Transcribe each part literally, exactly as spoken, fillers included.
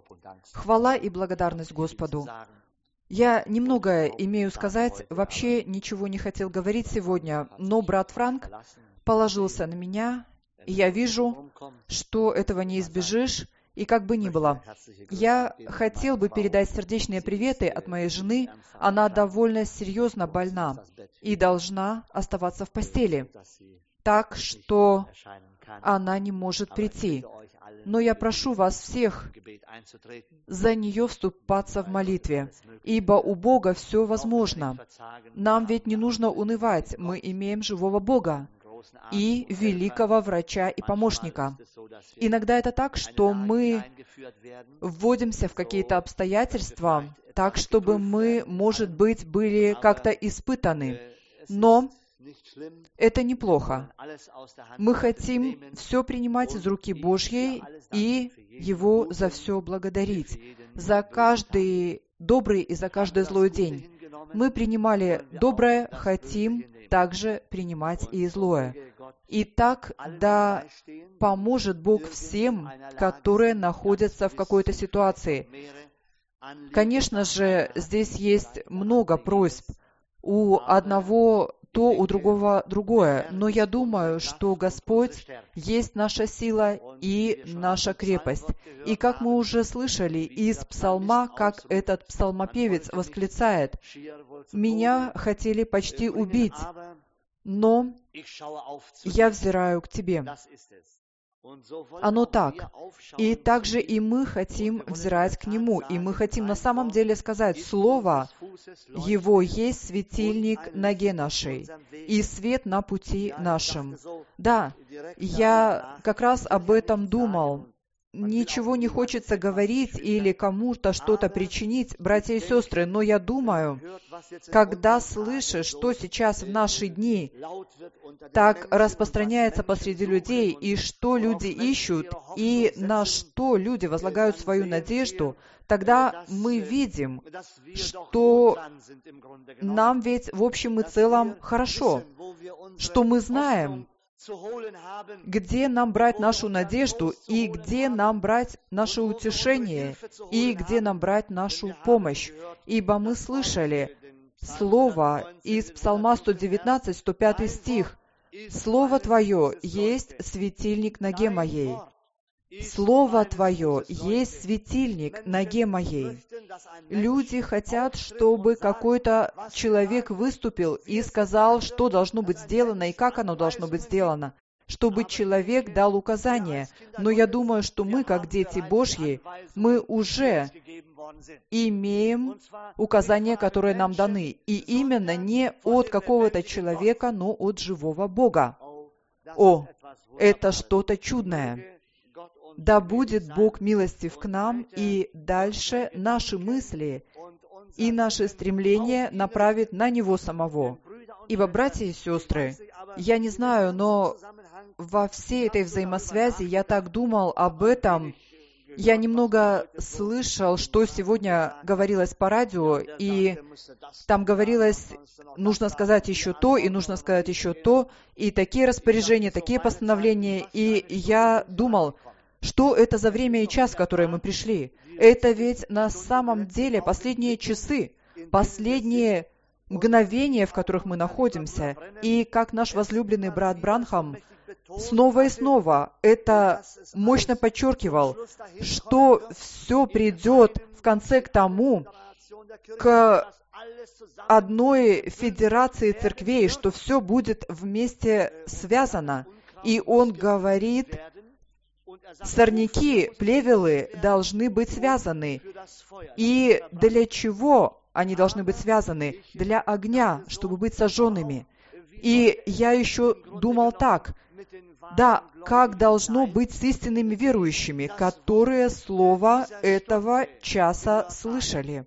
Хвала и благодарность Господу. Я немного имею сказать, вообще ничего не хотел говорить сегодня, но брат Франк положился на меня, и я вижу, что этого не избежишь, и как бы ни было. Я хотел бы передать сердечные приветы от моей жены. Она довольно серьезно больна и должна оставаться в постели, так что она не может прийти. Но я прошу вас всех за нее вступаться в молитве, ибо у Бога все возможно. Нам ведь не нужно унывать, мы имеем живого Бога и великого врача и помощника. Иногда это так, что мы вводимся в какие-то обстоятельства, так, чтобы мы, может быть, были как-то испытаны. Но это неплохо. Мы хотим все принимать из руки Божьей и Его за все благодарить. За каждый добрый и за каждый злой день. Мы принимали доброе, хотим также принимать и злое. И так, да поможет Бог всем, которые находятся в какой-то ситуации. Конечно же, здесь есть много просьб. У одного то, у другого другое. Но я думаю, что Господь есть наша сила и наша крепость. И как мы уже слышали из псалма, как этот псалмопевец восклицает: «Меня хотели почти убить, но я взираю к Тебе». Оно так. И также и мы хотим взирать к Нему. И мы хотим на самом деле сказать: Слово Его есть светильник ноге нашей и свет на пути нашем. Да, я как раз об этом думал. Ничего не хочется говорить или кому-то что-то причинить, братья и сестры, но я думаю, когда слышишь, что сейчас в наши дни так распространяется посреди людей, и что люди ищут, и на что люди возлагают свою надежду, тогда мы видим, что нам ведь в общем и целом хорошо, что мы знаем, где нам брать нашу надежду, и где нам брать наше утешение, и где нам брать нашу помощь. Ибо мы слышали слово из Псалма сто девятнадцать, сто пятый стих. «Слово Твое есть светильник ноге моей». Слово Твое есть светильник ноге моей. Люди хотят, чтобы какой-то человек выступил и сказал, что должно быть сделано и как оно должно быть сделано, чтобы человек дал указания. Но я думаю, что мы, как дети Божьи, мы уже имеем указания, которые нам даны. И именно не от какого-то человека, но от живого Бога. О, это что-то чудное. Да будет Бог милостив к нам, и дальше наши мысли и наши стремления направит на Него самого. Ибо, братья и сестры, я не знаю, но во всей этой взаимосвязи я так думал об этом. Я немного слышал, что сегодня говорилось по радио, и там говорилось, нужно сказать еще то, и нужно сказать еще то, и такие распоряжения, такие постановления, и я думал, что это за время и час, в которые мы пришли? Это ведь на самом деле последние часы, последние мгновения, в которых мы находимся. И как наш возлюбленный брат Бранхам снова и снова это мощно подчеркивал, что все придет в конце к тому, к одной федерации церквей, что все будет вместе связано. И он говорит, сорняки, плевелы должны быть связаны. И для чего они должны быть связаны? Для огня, чтобы быть сожженными. И я еще думал так, да, как должно быть с истинными верующими, которые слово этого часа слышали?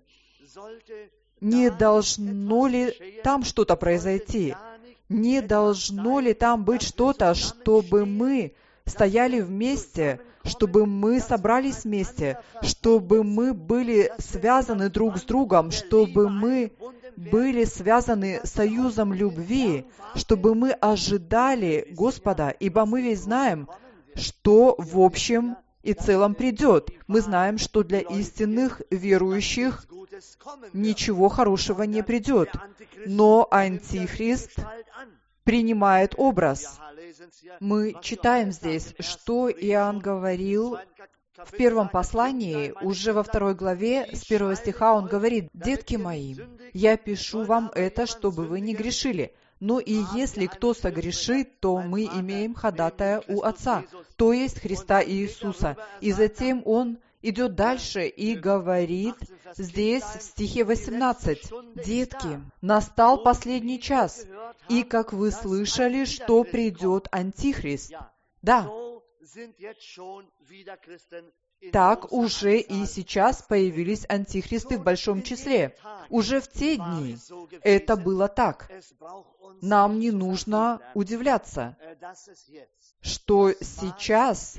Не должно ли там что-то произойти? Не должно ли там быть что-то, чтобы мы стояли вместе, чтобы мы собрались вместе, чтобы мы были связаны друг с другом, чтобы мы были связаны союзом любви, чтобы мы ожидали Господа, ибо мы ведь знаем, что, в общем, и целом придет. Мы знаем, что для истинных верующих ничего хорошего не придет. Но Антихрист принимает образ. Мы читаем здесь, что Иоанн говорил в первом послании, уже во второй главе, с первого стиха он говорит: «Детки мои, я пишу вам это, чтобы вы не грешили. Но и если кто согрешит, то мы имеем ходатая у Отца, то есть Христа Иисуса». И затем он идет дальше и говорит здесь, в стихе восемнадцать: «Детки, настал последний час, и как вы слышали, что придет Антихрист». Да, так уже и сейчас появились антихристы в большом числе. Уже в те дни это было так. Нам не нужно удивляться, что сейчас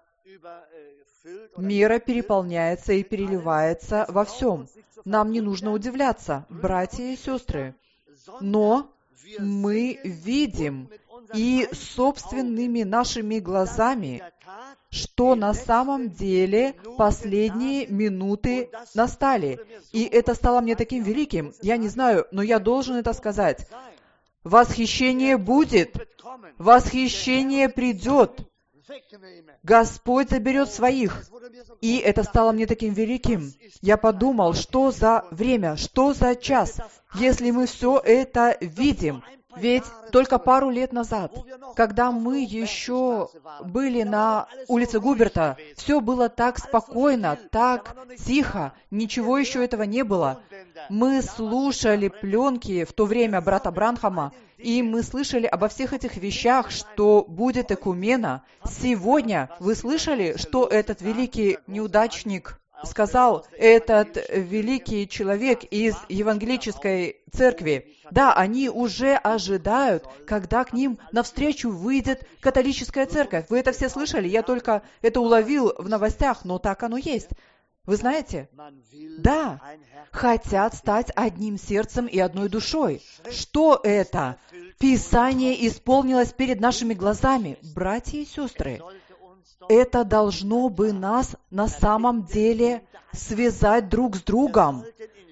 мера переполняется и переливается во всем. Нам не нужно удивляться, братья и сестры. Но мы видим и собственными нашими глазами, что на самом деле последние минуты настали. И это стало мне таким великим. Я не знаю, но я должен это сказать. Восхищение будет. Восхищение придет. Господь заберет своих. И это стало мне таким великим. Я подумал, что за время, что за час, если мы все это видим. Ведь только пару лет назад, когда мы еще были на улице Губерта, все было так спокойно, так тихо, ничего еще этого не было. Мы слушали пленки в то время брата Бранхама, и мы слышали обо всех этих вещах, что будет экумена. Сегодня вы слышали, что этот великий неудачник сказал, этот великий человек из евангелической церкви? Да, они уже ожидают, когда к ним навстречу выйдет католическая церковь. Вы это все слышали? Я только это уловил в новостях, но так оно есть. Вы знаете? Да, хотят стать одним сердцем и одной душой. Что это? Писание исполнилось перед нашими глазами. Братья и сестры, это должно бы нас на самом деле связать друг с другом.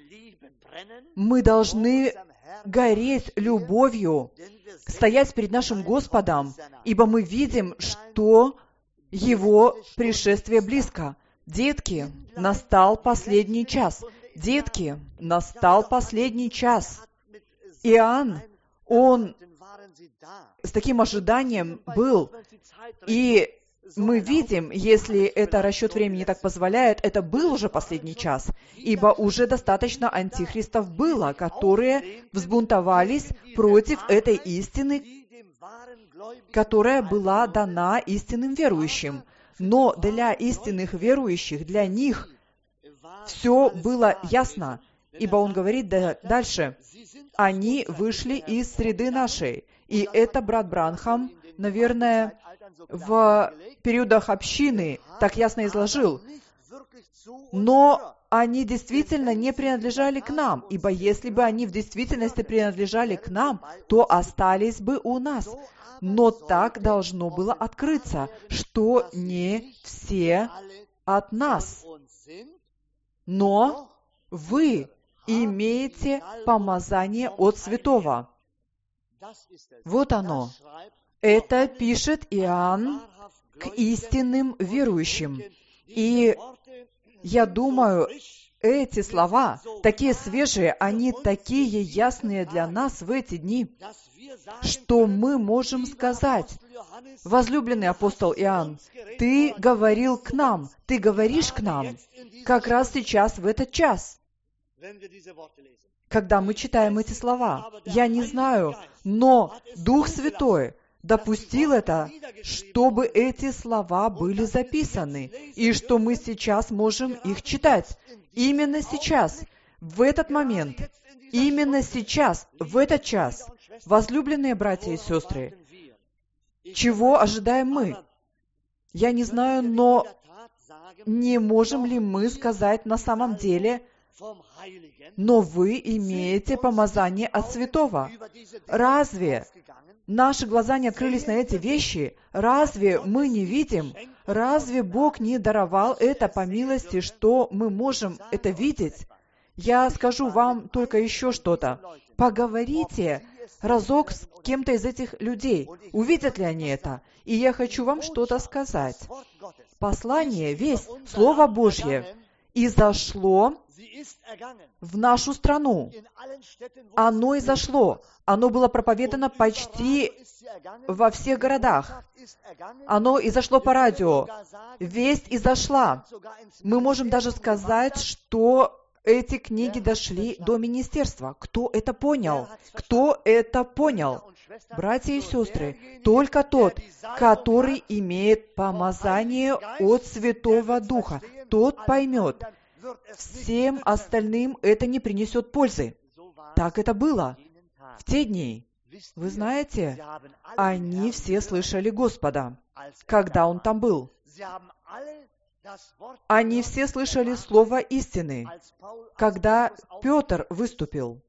Мы должны гореть любовью, стоять перед нашим Господом, ибо мы видим, что Его пришествие близко. Детки, настал последний час. Детки, настал последний час. Иоанн, он с таким ожиданием был, и мы видим, если это расчет времени так позволяет, это был уже последний час, ибо уже достаточно антихристов было, которые взбунтовались против этой истины, которая была дана истинным верующим. Но для истинных верующих, для них все было ясно, ибо он говорит дальше: «Они вышли из среды нашей». И это брат Бранхам, наверное, в периодах общины так ясно изложил. Но они действительно не принадлежали к нам, ибо если бы они в действительности принадлежали к нам, то остались бы у нас. Но так должно было открыться, что не все от нас. Но вы имеете помазание от святого. Вот оно. Это пишет Иоанн к истинным верующим. И я думаю, эти слова, такие свежие, они такие ясные для нас в эти дни, что мы можем сказать: возлюбленный апостол Иоанн, ты говорил к нам, ты говоришь к нам, как раз сейчас, в этот час, когда мы читаем эти слова. Я не знаю, но Дух Святой допустил это, чтобы эти слова были записаны, и что мы сейчас можем их читать. Именно сейчас, в этот момент, именно сейчас, в этот час, возлюбленные братья и сестры, чего ожидаем мы? Я не знаю, но не можем ли мы сказать на самом деле: но вы имеете помазание от святого? Разве наши глаза не открылись на эти вещи? Разве мы не видим? Разве Бог не даровал это по милости, что мы можем это видеть? Я скажу вам только еще что-то. Поговорите разок с кем-то из этих людей. Увидят ли они это? И я хочу вам что-то сказать. Послание, весть, Слово Божье изошло в нашу страну. Оно изошло. Оно было проповедано почти во всех городах. Оно изошло по радио. Весть изошла. Мы можем даже сказать, что эти книги дошли до министерства. Кто это понял? Кто это понял? Братья и сестры, только тот, который имеет помазание от Святого Духа, тот поймет. Всем остальным это не принесет пользы. Так это было в те дни. Вы знаете, они все слышали Господа, когда Он там был. Они все слышали слово истины, когда Петр выступил.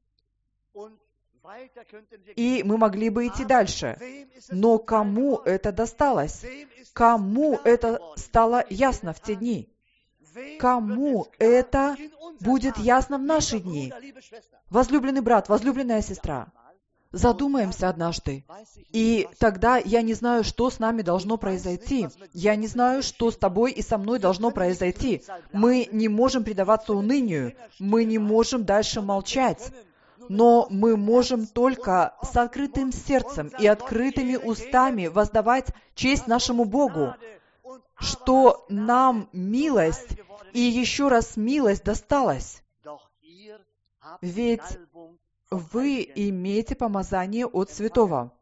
И мы могли бы идти дальше. Но кому это досталось? Кому это стало ясно в те дни? Кому это будет ясно в наши дни? Возлюбленный брат, возлюбленная сестра, задумаемся однажды. И тогда я не знаю, что с нами должно произойти. Я не знаю, что с тобой и со мной должно произойти. Мы не можем предаваться унынию. Мы не можем дальше молчать. Но мы можем только с открытым сердцем и открытыми устами воздавать честь нашему Богу, что нам милость и еще раз милость досталась. Ведь вы имеете помазание от Святого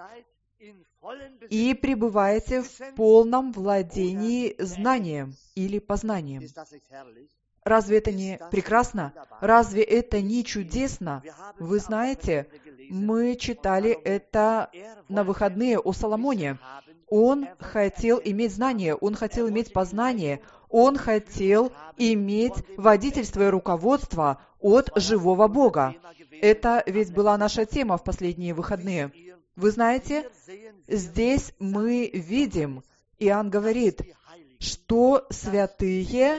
и пребываете в полном владении знанием или познанием. Разве это не прекрасно? Разве это не чудесно? Вы знаете, мы читали это на выходные о Соломоне. Он хотел иметь знание, он хотел иметь познание, он хотел иметь водительство и руководство от живого Бога. Это ведь была наша тема в последние выходные. Вы знаете, здесь мы видим, Иоанн говорит, что святые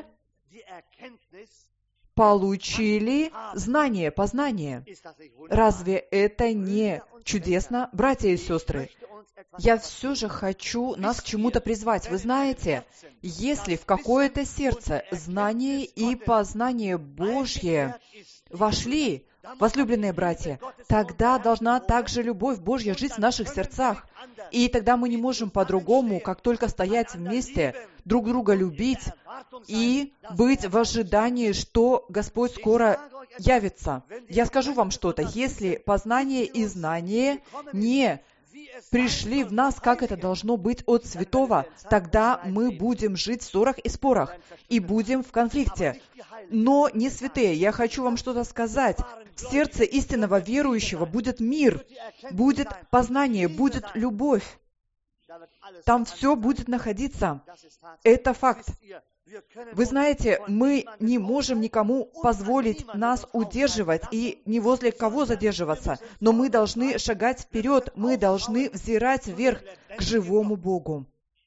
получили знание, познание. Разве это не чудесно, братья и сестры? Я все же хочу нас к чему-то призвать. Вы знаете, если в какое-то сердце знание и познание Божье вошли, возлюбленные братья, тогда должна также любовь Божья жить в наших сердцах. И тогда мы не можем по-другому, как только стоять вместе, друг друга любить и быть в ожидании, что Господь скоро явится. Я скажу вам что-то. Если познание и знание не пришли в нас, как это должно быть от Святого, тогда мы будем жить в ссорах и спорах, и будем в конфликте. Но не святые, я хочу вам что-то сказать. В сердце истинного верующего будет мир, будет познание, будет любовь. Там все будет находиться. Это факт. Вы знаете, мы не можем никому позволить нас удерживать и ни возле кого задерживаться, но мы должны шагать вперед, мы должны взирать вверх к живому Богу.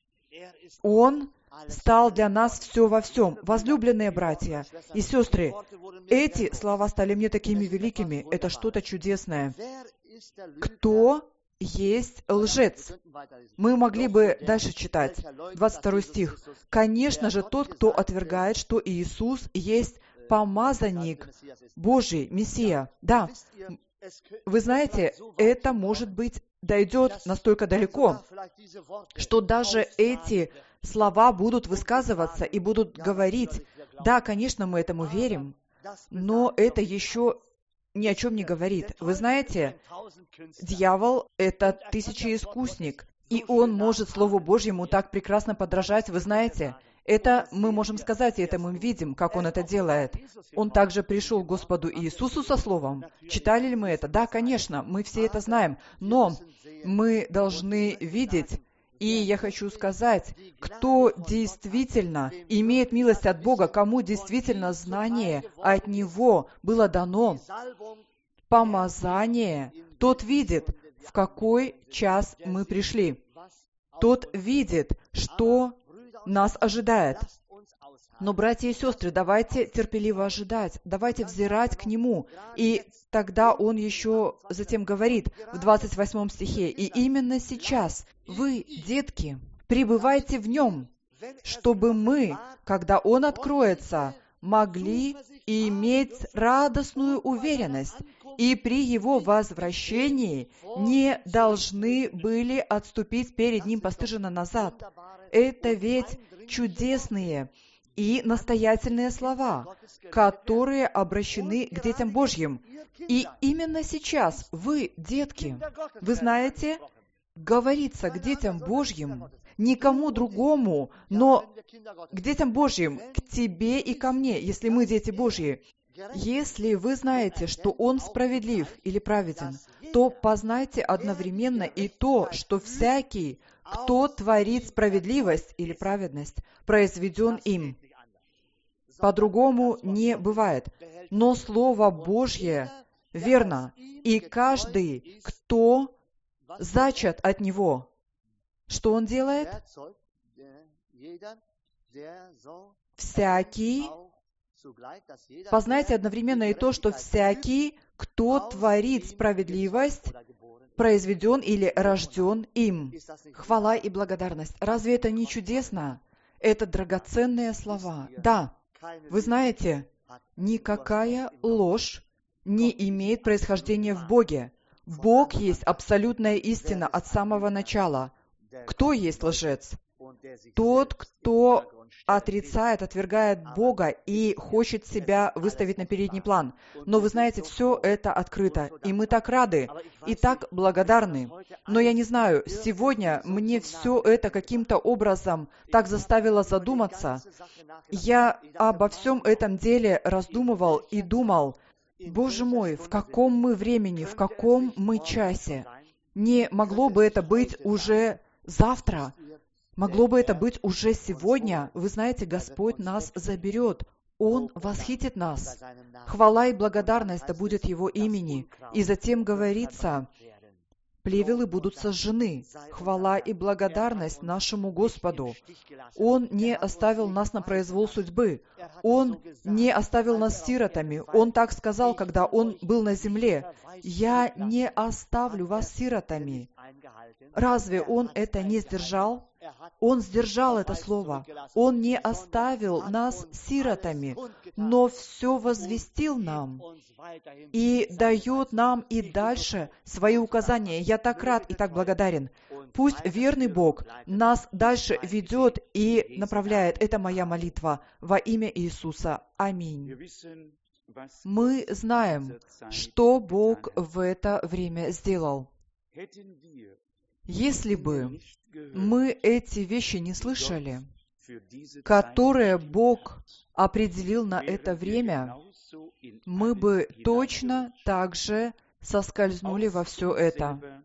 Он стал для нас все во всем. Возлюбленные братья и сестры, эти слова стали мне такими великими. Это что-то чудесное. Кто есть лжец? Мы могли бы дальше читать. двадцать второй стих. Конечно же, тот, кто отвергает, что Иисус есть помазанник Божий, Мессия. Да, вы знаете, это, может быть, дойдет настолько далеко, что даже эти слова будут высказываться и будут говорить. Да, конечно, мы этому верим, но это еще ни о чем не говорит. Вы знаете, дьявол — это тысячеискусник, и он может Слову Божьему так прекрасно подражать. Вы знаете, это мы можем сказать, и это мы видим, как он это делает. Он также пришел к Господу Иисусу со Словом. Читали ли мы это? Да, конечно, мы все это знаем, но мы должны видеть. И я хочу сказать, кто действительно имеет милость от Бога, кому действительно знание от Него было дано, помазание, тот видит, в какой час мы пришли. Тот видит, что нас ожидает. Но, братья и сестры, давайте терпеливо ожидать, давайте взирать к Нему. И тогда Он еще затем говорит в двадцать восьмом стихе, «И именно сейчас вы, детки, пребывайте в Нем, чтобы мы, когда Он откроется, могли иметь радостную уверенность, и при Его возвращении не должны были отступить перед Ним постыженно назад». Это ведь чудесные и настоятельные слова, которые обращены к детям Божьим. И именно сейчас вы, детки, вы знаете, говорится к детям Божьим, никому другому, но к детям Божьим, к тебе и ко мне, если мы дети Божьи. Если вы знаете, что Он справедлив или праведен, то познайте одновременно и то, что всякий, кто творит справедливость или праведность, произведен им. По-другому не бывает. Но Слово Божье верно, и каждый, кто зачат от Него, что он делает? Всякий, познайте одновременно и то, что всякий, кто творит справедливость, произведен или рожден им. Хвала и благодарность. Разве это не чудесно? Это драгоценные слова. Да, вы знаете, никакая ложь не имеет происхождения в Боге. Бог есть абсолютная истина от самого начала. Кто есть лжец? Тот, кто отрицает, отвергает Бога и хочет себя выставить на передний план. Но вы знаете, все это открыто, и мы так рады, и так благодарны. Но я не знаю, сегодня мне все это каким-то образом так заставило задуматься. Я обо всем этом деле раздумывал и думал, Боже мой, в каком мы времени, в каком мы часе? Не могло бы это быть уже завтра? Могло бы это быть уже сегодня? Вы знаете, Господь нас заберет. Он восхитит нас. Хвала и благодарность да будет Его имени. И затем говорится, плевелы будут сожжены. Хвала и благодарность нашему Господу. Он не оставил нас на произвол судьбы. Он не оставил нас сиротами. Он так сказал, когда Он был на земле. «Я не оставлю вас сиротами». Разве Он это не сдержал? Он сдержал это слово. Он не оставил нас сиротами, но все возвестил нам и дает нам и дальше свои указания. Я так рад и так благодарен. Пусть верный Бог нас дальше ведет и направляет. Это моя молитва во имя Иисуса. Аминь. Мы знаем, что Бог в это время сделал. Если бы мы эти вещи не слышали, которые Бог определил на это время, мы бы точно так же соскользнули во все это.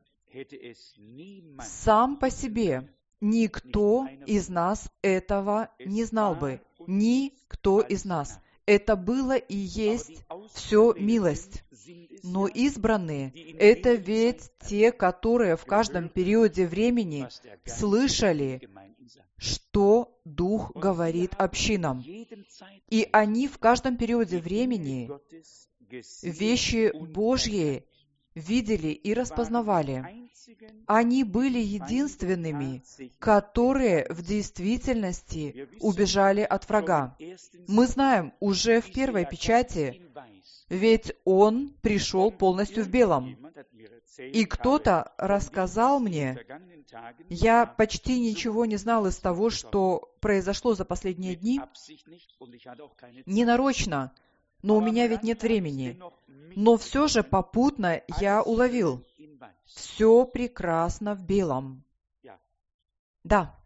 Сам по себе никто из нас этого не знал бы. Никто из нас. Это было и есть все милость. Но избранные — это ведь те, которые в каждом периоде времени слышали, что Дух говорит общинам. И они в каждом периоде времени вещи Божьи видели и распознавали. Они были единственными, которые в действительности убежали от врага. Мы знаем уже в первой печати, ведь он пришел полностью в белом. И кто-то рассказал мне, я почти ничего не знал из того, что произошло за последние дни, ненарочно, но у меня ведь нет времени. Но все же попутно я уловил, все прекрасно в белом. Да.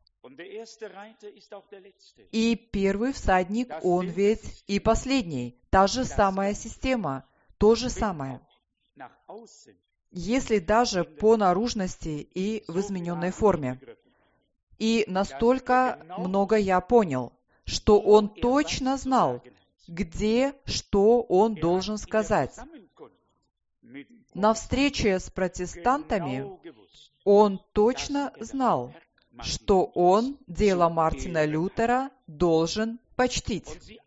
И первый всадник, он ведь и последний. Та же самая система, то же самое. Если даже по наружности и в измененной форме. И настолько много я понял, что он точно знал, где, что он должен сказать. На встрече с протестантами он точно знал, что он дело Мартина Лютера должен почтить.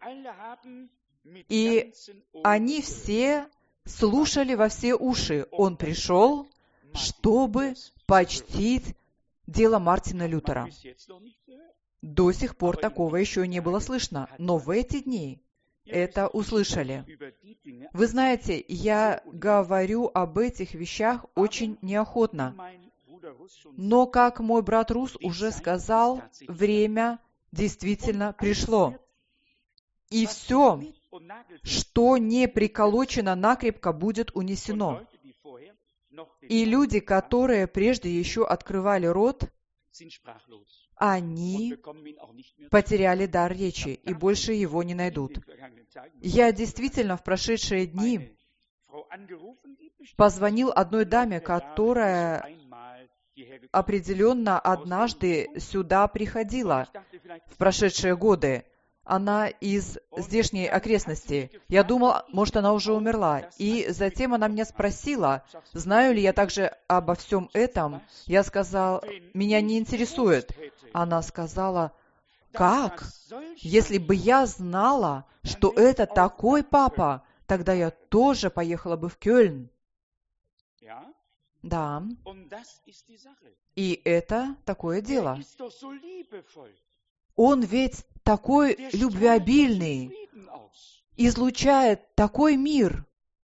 И они все слушали во все уши. Он пришел, чтобы почтить дело Мартина Лютера. До сих пор такого еще не было слышно, но в эти дни это услышали. Вы знаете, я говорю об этих вещах очень неохотно, но, как мой брат Рус уже сказал, время действительно пришло. И все, что не приколочено накрепко, будет унесено. И люди, которые прежде еще открывали рот, они потеряли дар речи и больше его не найдут. Я действительно в прошедшие дни позвонил одной даме, которая определенно однажды сюда приходила в прошедшие годы. Она из здешней окрестности. Я думал, может, она уже умерла. И затем она меня спросила, знаю ли я также обо всем этом. Я сказал, меня не интересует. Она сказала, как? Если бы я знала, что это такой папа, тогда я тоже поехала бы в Кёльн. Да. И это такое дело. Он ведь такой любвеобильный, излучает такой мир.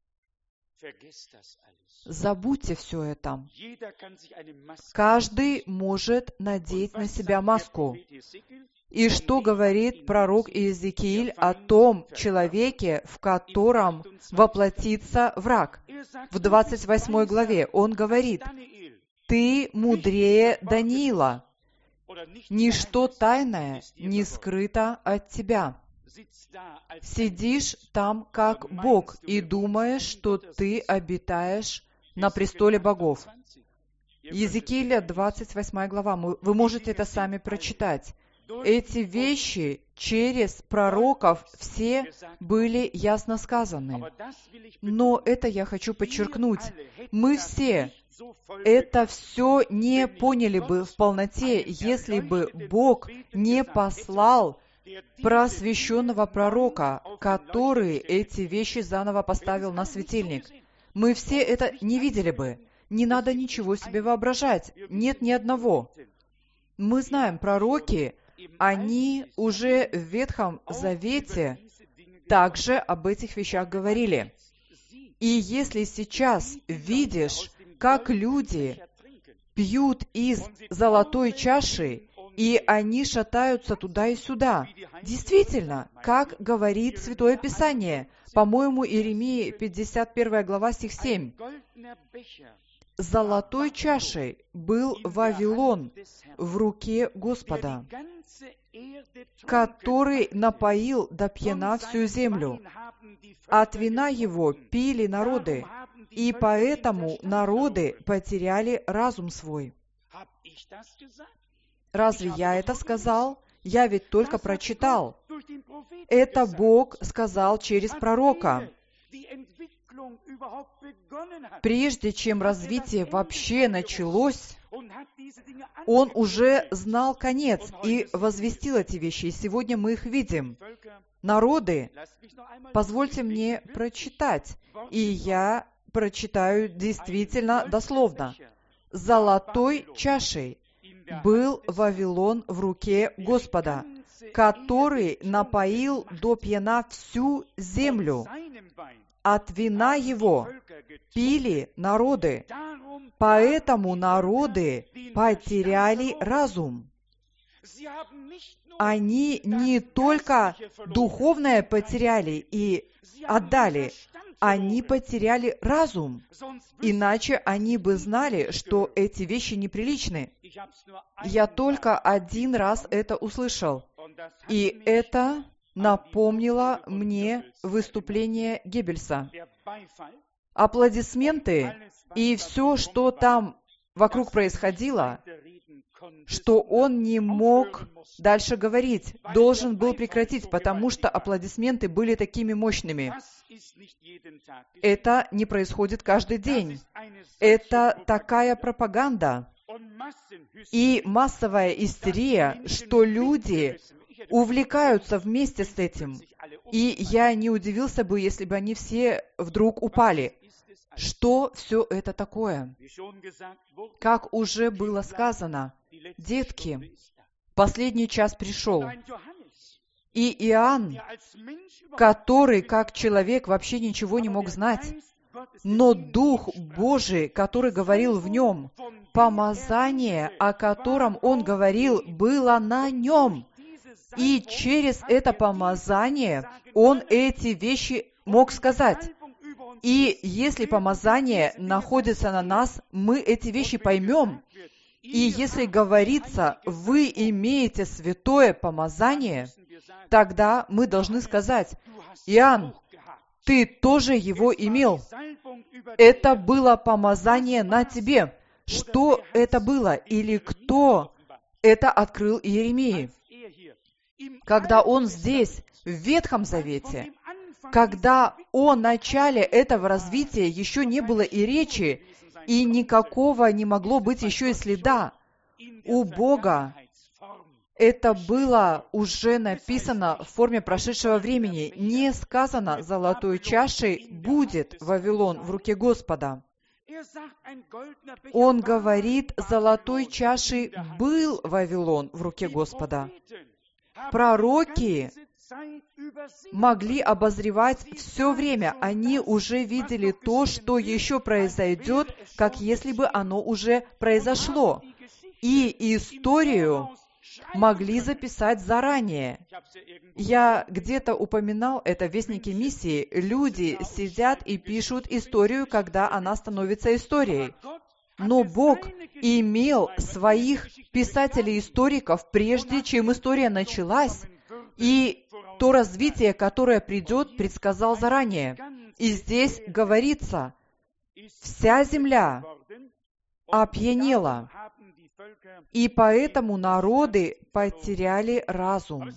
Забудьте все это. Каждый может надеть на себя маску. И что говорит пророк Иезекииль о том человеке, в котором воплотится враг? В двадцать восьмой главе он говорит, «Ты мудрее Даниила. Ничто тайное не скрыто от тебя. Сидишь там, как Бог, и думаешь, что ты обитаешь на престоле богов». Иезекииля, двадцать восьмая глава. Вы можете это сами прочитать. Эти вещи через пророков все были ясно сказаны. Но это я хочу подчеркнуть. Мы все это все не поняли бы в полноте, если бы Бог не послал просвещенного пророка, который эти вещи заново поставил на светильник. Мы все это не видели бы. Не надо ничего себе воображать. Нет ни одного. Мы знаем, пророки, они уже в Ветхом Завете также об этих вещах говорили. И если сейчас видишь, как люди пьют из золотой чаши, и они шатаются туда и сюда. Действительно, как говорит Святое Писание, по-моему, Иеремии пятьдесят первая глава, стих семь. «Золотой чашей был Вавилон в руке Господа, который напоил до пьяна всю землю. От вина его пили народы, и поэтому народы потеряли разум свой». Разве я это сказал? Я ведь только прочитал. Это Бог сказал через пророка. Прежде чем развитие вообще началось, Он уже знал конец и возвестил эти вещи, и сегодня мы их видим. Народы, позвольте мне прочитать, и я прочитаю действительно дословно. «Золотой чашей был Вавилон в руке Господа, который напоил до пьяна всю землю. От вина его пили народы, поэтому народы потеряли разум». Они не только духовное потеряли и отдали, они потеряли разум. Иначе они бы знали, что эти вещи неприличны. Я только один раз это услышал. И это напомнило мне выступление Геббельса. Аплодисменты и все, что там вокруг происходило, что он не мог дальше говорить, должен был прекратить, потому что аплодисменты были такими мощными. Это не происходит каждый день. Это такая пропаганда. И массовая истерия, что люди увлекаются вместе с этим. И я не удивился бы, если бы они все вдруг упали. Что все это такое? Как уже было сказано, детки, последний час пришел. И Иоанн, который как человек вообще ничего не мог знать, но Дух Божий, который говорил в нем, помазание, о котором он говорил, было на нем. И через это помазание он эти вещи мог сказать. И если помазание находится на нас, мы эти вещи поймем. И если говорится, вы имеете святое помазание, тогда мы должны сказать, Иоанн, ты тоже его имел. Это было помазание на тебе. Что это было? Или кто это открыл Иеремии? Когда он здесь, в Ветхом Завете, когда о начале этого развития еще не было и речи, и никакого не могло быть еще и следа, у Бога это было уже написано в форме прошедшего времени. Не сказано золотой чашей будет Вавилон в руке Господа. Он говорит, золотой чашей был Вавилон в руке Господа. Пророки могли обозревать все время. Они уже видели то, что еще произойдет, как если бы оно уже произошло. И историю могли записать заранее. Я где-то упоминал это в Вестнике миссии. Люди сидят и пишут историю, когда она становится историей. Но Бог имел своих писателей-историков, прежде чем история началась, и то развитие, которое придет, предсказал заранее. И здесь говорится, вся земля опьянела, и поэтому народы потеряли разум.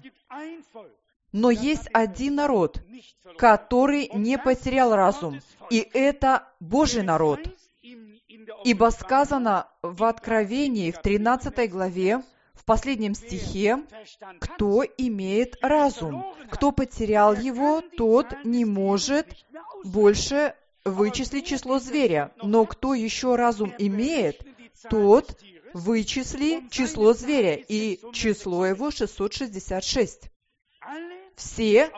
Но есть один народ, который не потерял разум, и это Божий народ. Ибо сказано в Откровении, в тринадцатой главе, в последнем стихе, кто имеет разум. Кто потерял его, тот не может больше вычислить число зверя. Но кто еще разум имеет, тот вычисли число зверя, и число его шестьсот шестьдесят шесть. Все,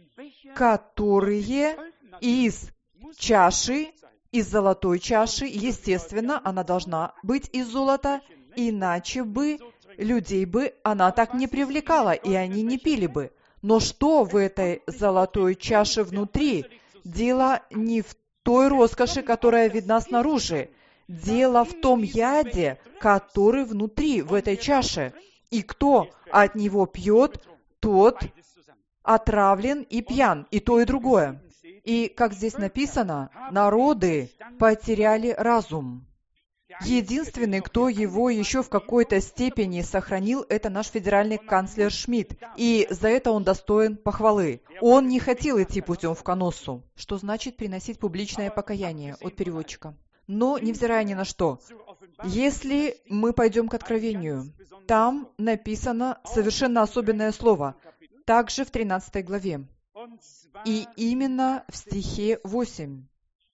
которые из чаши, из золотой чаши, естественно, она должна быть из золота, иначе бы людей бы она так не привлекала, и они не пили бы. Но что в этой золотой чаше внутри? Дело не в той роскоши, которая видна снаружи. Дело в том яде, который внутри, в этой чаше. И кто от него пьет, тот отравлен и пьян, и то, и другое. И, как здесь написано, народы потеряли разум. Единственный, кто его еще в какой-то степени сохранил, это наш федеральный канцлер Шмидт. И за это он достоин похвалы. Он не хотел идти путем в Коноссу, что значит приносить публичное покаяние от переводчика. Но, невзирая ни на что, если мы пойдем к Откровению, там написано совершенно особенное слово, также в тринадцатой главе. И именно в стихе восемь.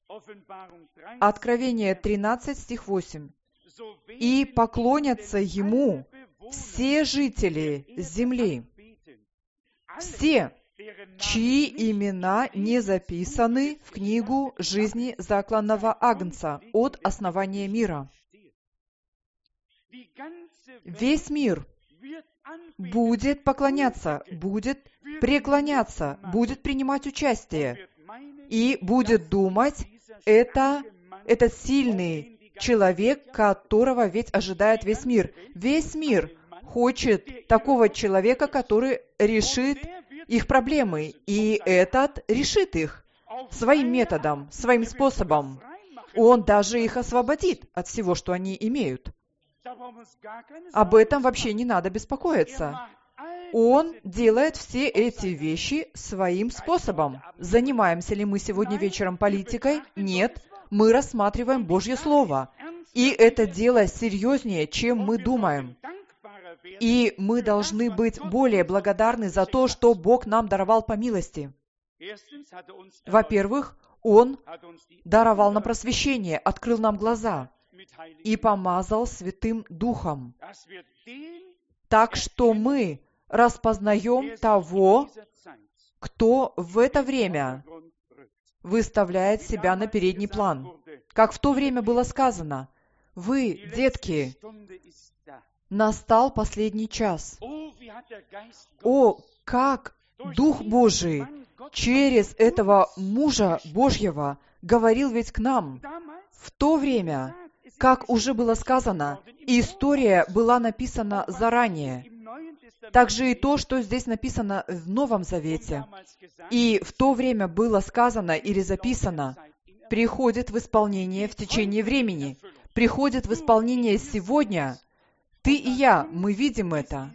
Откровение тринадцать, стих восемь. «И поклонятся Ему все жители земли, все, чьи имена не записаны в книгу жизни закланного Агнца от основания мира». Весь мир будет поклоняться, будет преклоняться, будет принимать участие и будет думать, это, это сильный человек, которого ведь ожидает весь мир. Весь мир хочет такого человека, который решит их проблемы, и этот решит их своим методом, своим способом. Он даже их освободит от всего, что они имеют. Об этом вообще не надо беспокоиться. Он делает все эти вещи своим способом. Занимаемся ли мы сегодня вечером политикой? Нет. Мы рассматриваем Божье Слово. И это дело серьезнее, чем мы думаем. И мы должны быть более благодарны за то, что Бог нам даровал по милости. Во-первых, Он даровал нам просвещение, открыл нам глаза и помазал Святым Духом, так что мы распознаем того, кто в это время выставляет себя на передний план. Как в то время было сказано: «Вы, детки, настал последний час». О, как Дух Божий через этого мужа Божьего говорил ведь к нам. В то время, как уже было сказано, история была написана заранее. Также и то, что здесь написано в Новом Завете. И в то время было сказано или записано, приходит в исполнение в течение времени, приходит в исполнение сегодня. Ты и я, мы видим это.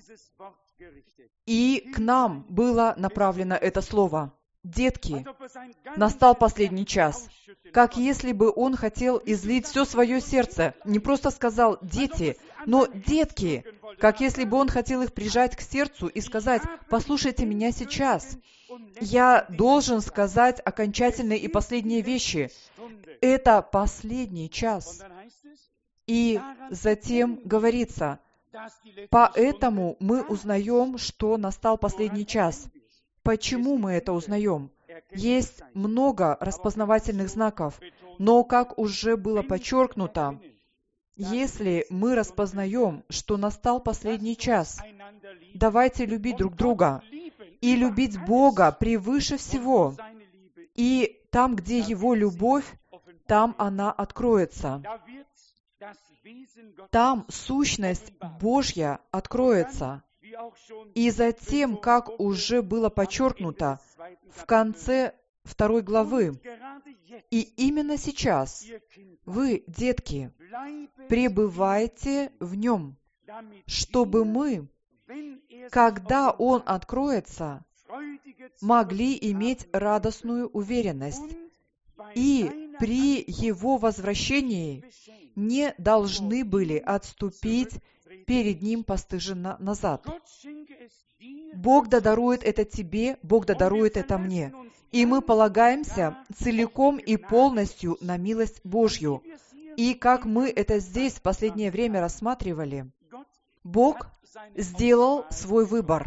И к нам было направлено это слово. Детки, настал последний час. Как если бы Он хотел излить все свое сердце. Не просто сказал «дети», но «детки». Как если бы Он хотел их прижать к сердцу и сказать: «Послушайте меня сейчас. Я должен сказать окончательные и последние вещи. Это последний час». И затем говорится: «Поэтому мы узнаем, что настал последний час». Почему мы это узнаем? Есть много распознавательных знаков, но, как уже было подчеркнуто, если мы распознаем, что настал последний час, давайте любить друг друга и любить Бога превыше всего. И там, где Его любовь, там она откроется. Там сущность Божья откроется. И затем, как уже было подчеркнуто в конце второй главы, и именно сейчас вы, детки, пребывайте в Нем, чтобы мы, когда Он откроется, могли иметь радостную уверенность и при Его возвращении не должны были отступить перед Ним постыженно назад. Бог да дарует это тебе, Бог да дарует это мне. И мы полагаемся целиком и полностью на милость Божью. И как мы это здесь в последнее время рассматривали, Бог сделал свой выбор.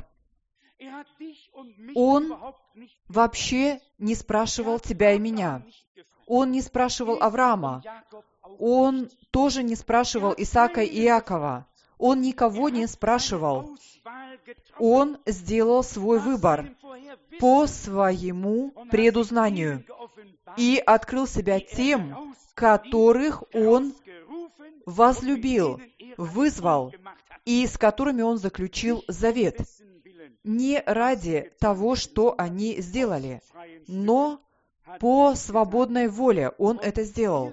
Он вообще не спрашивал тебя и меня. Он не спрашивал Авраама. Он тоже не спрашивал Исаака и Иакова. Он никого не спрашивал. Он сделал свой выбор по своему предузнанию и открыл себя тем, которых Он возлюбил, вызвал и с которыми Он заключил завет. Не ради того, что они сделали, но по свободной воле Он это сделал.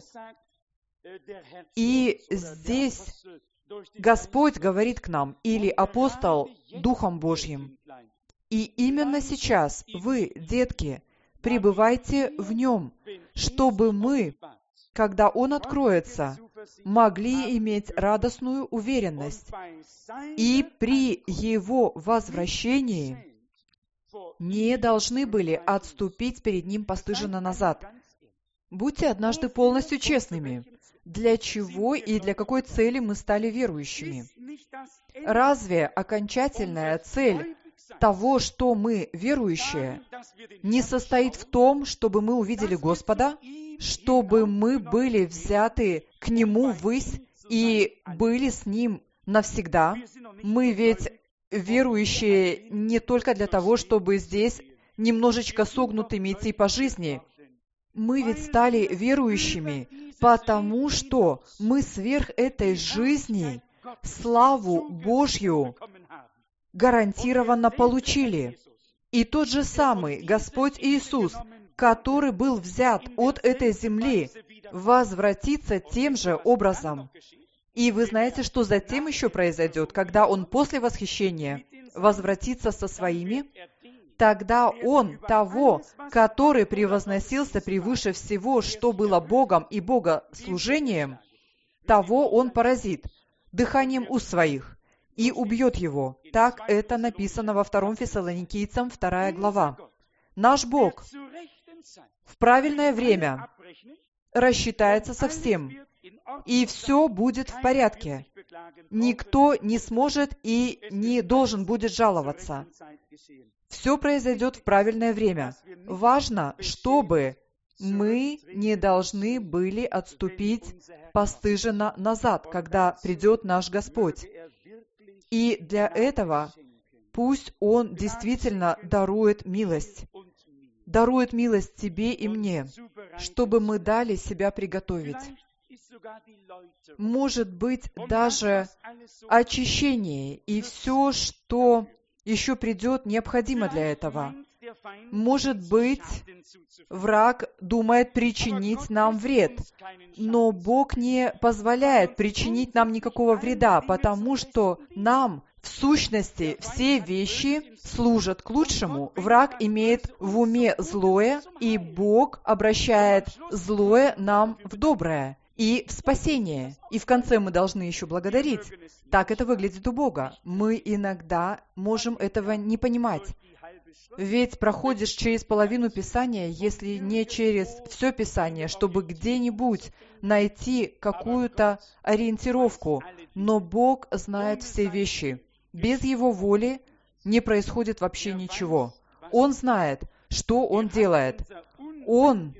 И здесь Господь говорит к нам, или апостол Духом Божьим: «И именно сейчас вы, детки, пребывайте в Нем, чтобы мы, когда Он откроется, могли иметь радостную уверенность, и при Его возвращении не должны были отступить перед Ним постыженно назад». Будьте однажды полностью честными. Для чего и для какой цели мы стали верующими? Разве окончательная цель того, что мы верующие, не состоит в том, чтобы мы увидели Господа, чтобы мы были взяты к Нему ввысь и были с Ним навсегда? Мы ведь верующие не только для того, чтобы здесь немножечко согнутыми идти по жизни. Мы ведь стали верующими, потому что мы сверх этой жизни славу Божью гарантированно получили. И тот же самый Господь Иисус, который был взят от этой земли, возвратится тем же образом. И вы знаете, что затем еще произойдет, когда Он после восхищения возвратится со своими? Тогда Он того, который превозносился превыше всего, что было Богом и богослужением, того он поразит дыханием уст своих и убьет его. Так это написано во втором Фессалоникийцам, вторая глава. Наш Бог в правильное время рассчитается со всем, и все будет в порядке. Никто не сможет и не должен будет жаловаться. Все произойдет в правильное время. Важно, чтобы мы не должны были отступить постыженно назад, когда придет наш Господь. И для этого пусть Он действительно дарует милость. Дарует милость тебе и мне, чтобы мы дали себя приготовить. Может быть, даже очищение и все, что еще придет, необходимо для этого. Может быть, враг думает причинить нам вред, но Бог не позволяет причинить нам никакого вреда, потому что нам, в сущности, все вещи служат к лучшему. Враг имеет в уме злое, и Бог обращает злое нам в доброе и в спасение. И в конце мы должны еще благодарить. Так это выглядит у Бога. Мы иногда можем этого не понимать. Ведь проходишь через половину Писания, если не через все Писание, чтобы где-нибудь найти какую-то ориентировку. Но Бог знает все вещи. Без Его воли не происходит вообще ничего. Он знает, что Он делает. Он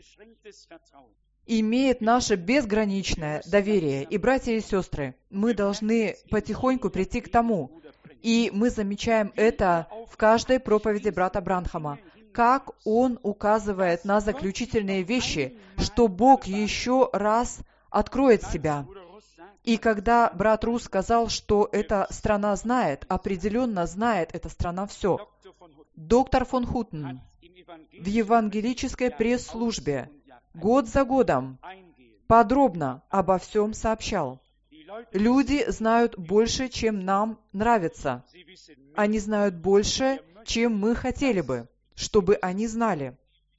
имеет наше безграничное доверие. И, братья и сестры, мы должны потихоньку прийти к тому, и мы замечаем это в каждой проповеди брата Бранхама, как он указывает на заключительные вещи, что Бог еще раз откроет себя. И когда брат Рус сказал, что эта страна знает, определенно знает эта страна все, доктор фон Хутен в евангелической пресс-службе год за годом подробно обо всем сообщал. Люди знают больше, чем нам нравится. Они знают больше, чем мы хотели бы, чтобы они знали.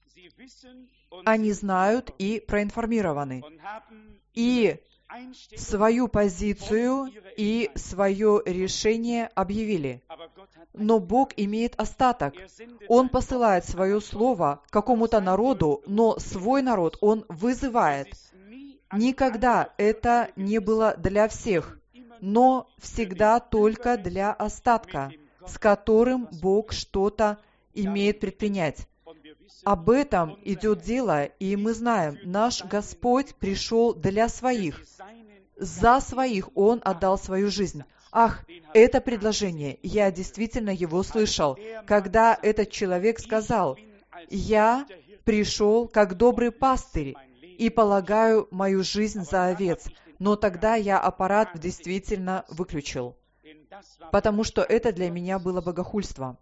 Они знают и проинформированы. И свою позицию и свое решение объявили. Но Бог имеет остаток. Он посылает свое слово какому-то народу, но свой народ Он вызывает. Никогда это не было для всех, но всегда только для остатка, с которым Бог что-то имеет предпринять. Об этом идет дело, и мы знаем, наш Господь пришел для своих. За своих Он отдал свою жизнь. Ах, это предложение, я действительно его слышал, когда этот человек сказал: «Я пришел как добрый пастырь и полагаю мою жизнь за овец». Но тогда я аппарат действительно выключил, потому что это для меня было богохульство.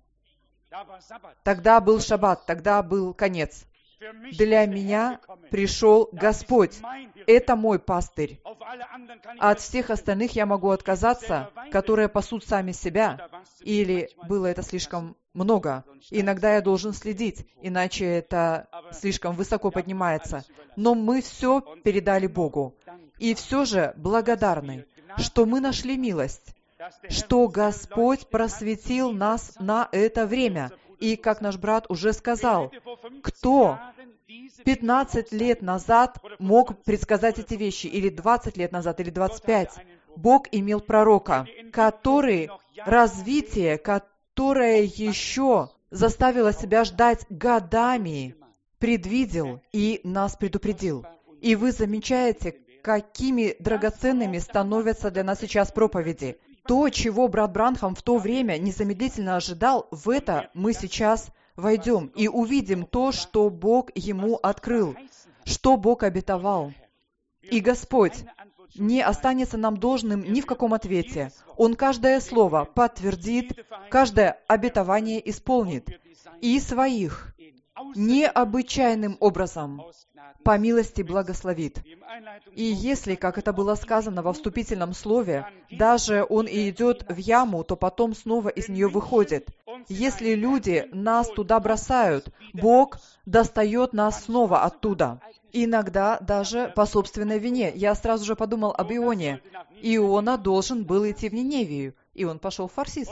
Тогда был шаббат, тогда был конец. Для меня пришел Господь. Это мой пастырь. От всех остальных я могу отказаться, которые пасут сами себя, или было это слишком много. Иногда я должен следить, иначе это слишком высоко поднимается. Но мы все передали Богу. И все же благодарны, что мы нашли милость, что Господь просветил нас на это время. И, как наш брат уже сказал, кто пятнадцать лет назад мог предсказать эти вещи, или двадцать лет назад, или двадцать пять? Бог имел пророка, который развитие, которое еще заставило себя ждать годами, предвидел и нас предупредил. И вы замечаете, какими драгоценными становятся для нас сейчас проповеди. То, чего брат Бранхам в то время незамедлительно ожидал, в это мы сейчас войдем и увидим то, что Бог ему открыл, что Бог обетовал. И Господь не останется нам должным ни в каком ответе. Он каждое слово подтвердит, каждое обетование исполнит. И своих необычайным образом по милости благословит. И если, как это было сказано во вступительном слове, даже он и идет в яму, то потом снова из нее выходит. если люди нас туда бросают, Бог достает нас снова оттуда. Иногда даже по собственной вине. Я сразу же подумал об Ионе. Иона должен был идти в Ниневию, и он пошел в Фарсис.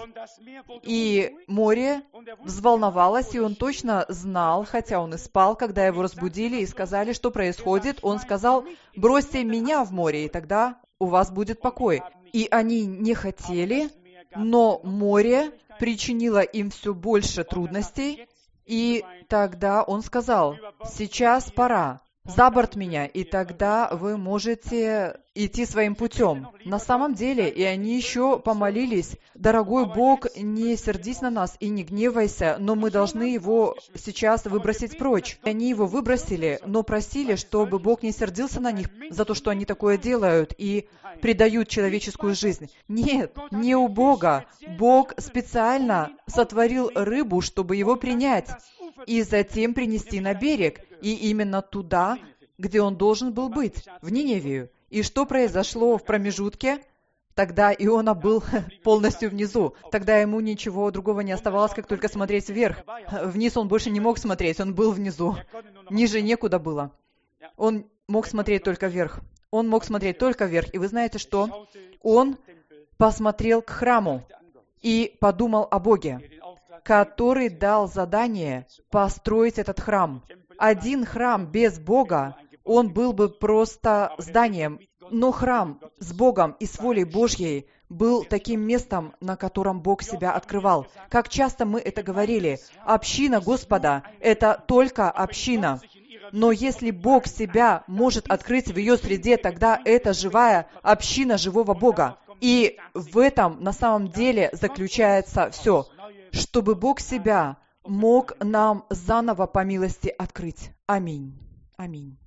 И море взволновалось, и он точно знал, хотя он и спал, когда его разбудили и сказали, что происходит. Он сказал: «Бросьте меня в море, и тогда у вас будет покой». И они не хотели, но море причинило им все больше трудностей, и тогда он сказал: «Сейчас пора. За борт меня, и тогда вы можете идти своим путем». На самом деле, и они еще помолились: «Дорогой Бог, не сердись на нас и не гневайся, но мы должны его сейчас выбросить прочь». И они его выбросили, но просили, чтобы Бог не сердился на них за то, что они такое делают и предают человеческую жизнь. Нет, не у Бога. Бог специально сотворил рыбу, чтобы его принять и затем принести на берег, и именно туда, где он должен был быть, в Ниневию. И что произошло в промежутке? Тогда Иона был полностью внизу. Тогда ему ничего другого не оставалось, как только смотреть вверх. Вниз он больше не мог смотреть, он был внизу. Ниже некуда было. Он мог смотреть только вверх. Он мог смотреть только вверх. И вы знаете что? Он посмотрел к храму и подумал о Боге, который дал задание построить этот храм. Один храм без Бога, он был бы просто зданием, но храм с Богом и с волей Божьей был таким местом, на котором Бог себя открывал. Как часто мы это говорили, община Господа — это только община. Но если Бог себя может открыть в ее среде, тогда это живая община живого Бога. И в этом на самом деле заключается все, чтобы Бог себя мог нам заново по милости открыть. Аминь. Аминь.